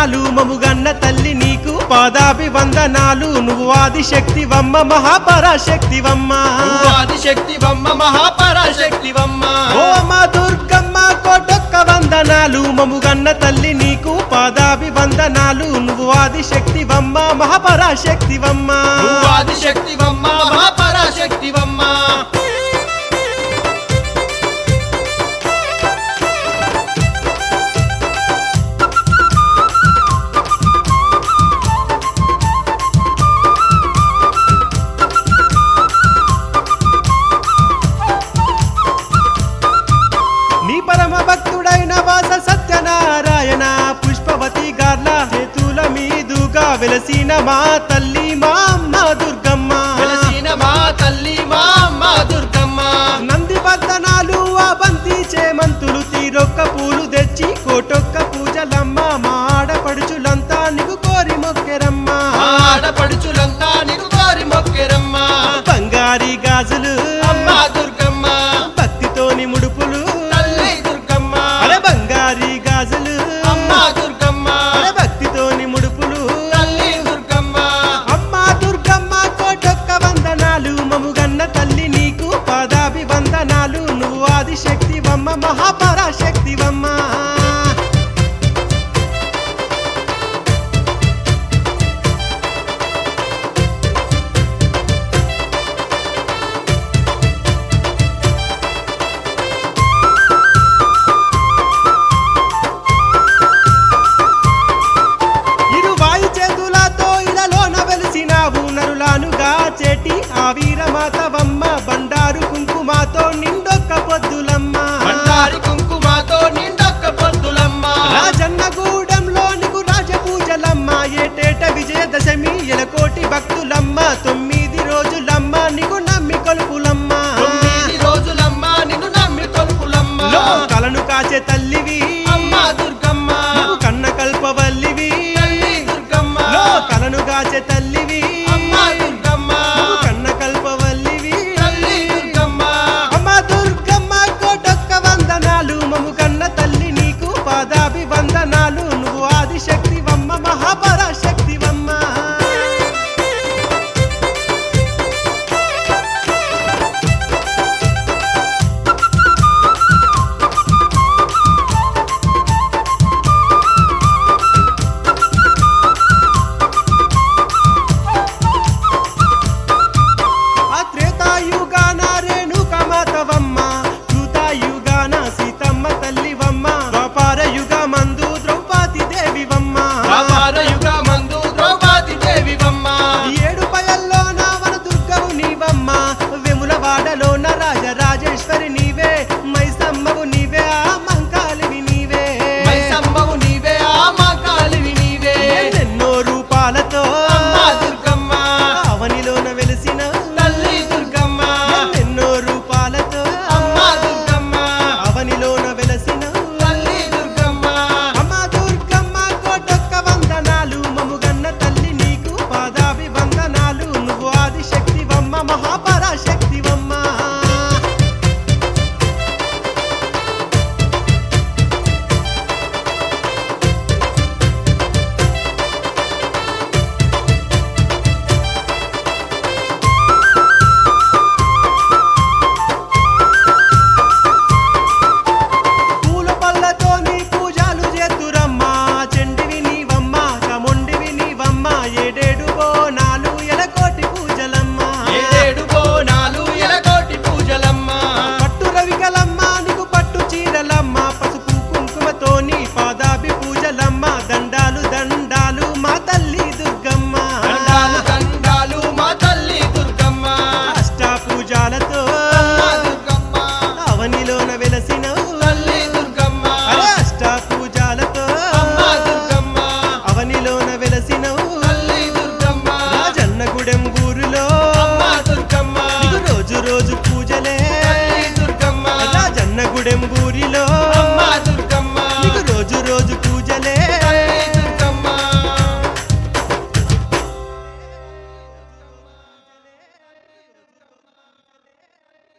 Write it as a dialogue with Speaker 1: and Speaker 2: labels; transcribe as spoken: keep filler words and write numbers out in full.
Speaker 1: వందనాలు మముగన్న తల్లి నీకు పాదాభివందనాలు నువ్వు ఆదిశక్తివమ్మ మహాపరాశక్తివమ్మ
Speaker 2: ఆదిశక్తివమ్మ మహాపరాశక్తివమ్మ
Speaker 1: ఓ అమ్మ దుర్గమ్మ కోటొక్క వందనాలు మముగన్న తల్లి నీకు పాదాభివందనాలు నువ్వు ఆదిశక్తివమ్మ మహాపరాశక్తివమ్మ
Speaker 2: ఆదిశక్తివమ్మ మహాపరాశక్తివమ్మ
Speaker 1: నీ పరమ భక్తుడైన వాస సత్యనారాయణ పుష్పవతి గార్ల చేతుల మీదుగా వెలసిన మా తల్లి మా అమ్మ దుర్గమ్మ
Speaker 2: వెలసిన మా తల్లి మా అమ్మ దుర్గమ్మ
Speaker 1: నంది వర్ధనాలు ఆ బంతి చేమంతులు తీరొక్క పూలు తెచ్చి కోటొక్క పూజలమ్మ మా ఆడపడుచులంతా నీకు కోరి మొక్కెరమ్మ
Speaker 2: ఆడపడుచులంతా నీకు కోరి మొక్కెరమ్మ
Speaker 1: బంగారి గాజులు
Speaker 2: అమ్మ దుర్గమ్మ
Speaker 1: భక్తితోని ముడుపులు
Speaker 2: తల్లి దుర్గమ్మ
Speaker 1: అరే బంగారి గాజులు
Speaker 2: అమ్మ దుర్గమ్మ
Speaker 1: అరే భక్తితోని ముడుపులు
Speaker 2: తల్లి దుర్గమ్మ
Speaker 1: అమ్మ దుర్గమ్మ కోటొక్క వందనాలు మముగన్న తల్లి నీకు పాదాభివందనాలు నువ్వు ఆదిశక్తివమ్మ మహాపరాశక్తివమ్మ ఇరువాయి చేతులతో ఇలలోన వెలిసినావు నరులానుగా చేటి ఆ వీరమాతవమ్మ బండారు కుంకుమాతో నిండొక్క పొద్దులమ్మ
Speaker 2: బండారి కుంకుమతో నిండొక్క పొద్దులమ్మ
Speaker 1: రాజన్నగూడెంలో నీకు రాజపూజలమ్మ ఏటేట విజయదశమి ఎలకోటి భక్తులమ్మ తొమ్మిది రోజులమ్మ నీకు నమ్మి కొలుపులమ్మ
Speaker 2: తొమ్మిది రోజులమ్మ నిన్ను నమ్మి కొలుపులమ్మ
Speaker 1: లోకాలను కాచే తల్లివి
Speaker 2: అమ్మ దుర్గమ్మ
Speaker 1: నువ్వు కన్న కల్పవల్లివి
Speaker 2: తల్లి దుర్గమ్మ
Speaker 1: లోకాలను కాచే తల్లివి
Speaker 2: అమ్మ దుర్గమ్మ
Speaker 1: నువ్వు కన్న కల్పవల్లివి
Speaker 2: తల్లి దుర్గమ్మ
Speaker 1: అమ్మ దుర్గమ్మ కోటొక్క వందనాలు మము కన్న తల్లి నీకు పాదాభివందనాలు నువ్వు ఆదిశక్తివమ్మ మహాపరాశక్తివమ్మ ఆ త్రేతాయుగాన రేణుకమాతవమ్మ కృతాయుగాన సీతమ్మ తల్లివమ్మ ద్వాపార యుగమందు ద్రౌపది దేవివమ్మ
Speaker 2: వ్యాపార యుగమందు ద్రౌపది దేవివమ్మ
Speaker 1: ఏడు పయల్లోన వన దుర్గవు నీవమ్మ వెములవాడలోన రాజరాజేశ్వరి నీవే మైసమ్మవు నీవే ఆ మంకాలివి నీవే
Speaker 2: మైసమ్మవు నీవే ఆ మకాలివి నీవే
Speaker 1: ఎన్నెన్నో రూపాలతో
Speaker 2: అమ్మ దుర్గమ్మ
Speaker 1: అవనిలోన వెలిసిన
Speaker 2: తల్లి దుర్గమ్మ
Speaker 1: ఎన్నెన్నో రూపాలతో
Speaker 2: అమ్మ దుర్గమ్మ
Speaker 1: అవనిలోన వెలసిన
Speaker 2: తల్లి దుర్గమ్మ
Speaker 1: అమ్మ దుర్గమ్మ కోటొక్క వందనాలు మముగన్న తల్లి నీకు పాదాభివందనాలు నువ్వు ఆదిశక్తివమ్మ మహాపరాశక్తివమ్మ పూల పళ్ళతోని పూజలు చేతురమ్మ చెండివి నీవమ్మ చముండివి నీవమ్మ ఏడేడు బోనాలు ఎలకోటి పూజలమ్మ
Speaker 2: ఏడేడు బోనాలు ఎలకోటి పూజలమ్మ
Speaker 1: పట్టు రవికలమ్మ నీకు పట్టు చీరలమ్మ పసుపు కుంకుమతోని పాదాభి పూజలమ్మ దండాలు దండాలు మా తల్లి దుర్గమ్మ
Speaker 2: దండాలు దండాలు మా తల్లి దుర్గమ్మ
Speaker 1: అష్ట పూజాలతో
Speaker 2: అమ్మ దుర్గమ్మ
Speaker 1: అవనిలోన వెలసిన
Speaker 2: తల్లి దుర్గమ్మ
Speaker 1: అరే అష్ట పూజాలతో
Speaker 2: అమ్మ దుర్గమ్మ
Speaker 1: అవనిలోన వెలసిన
Speaker 2: తల్లి దుర్గమ్మ
Speaker 1: రాజన్నగూడెం ఊరులో
Speaker 2: అమ్మ దుర్గమ్మ
Speaker 1: నీకు రోజు రోజు పూజలే
Speaker 2: తల్లి దుర్గమ్మ
Speaker 1: రాజన్నగూడెం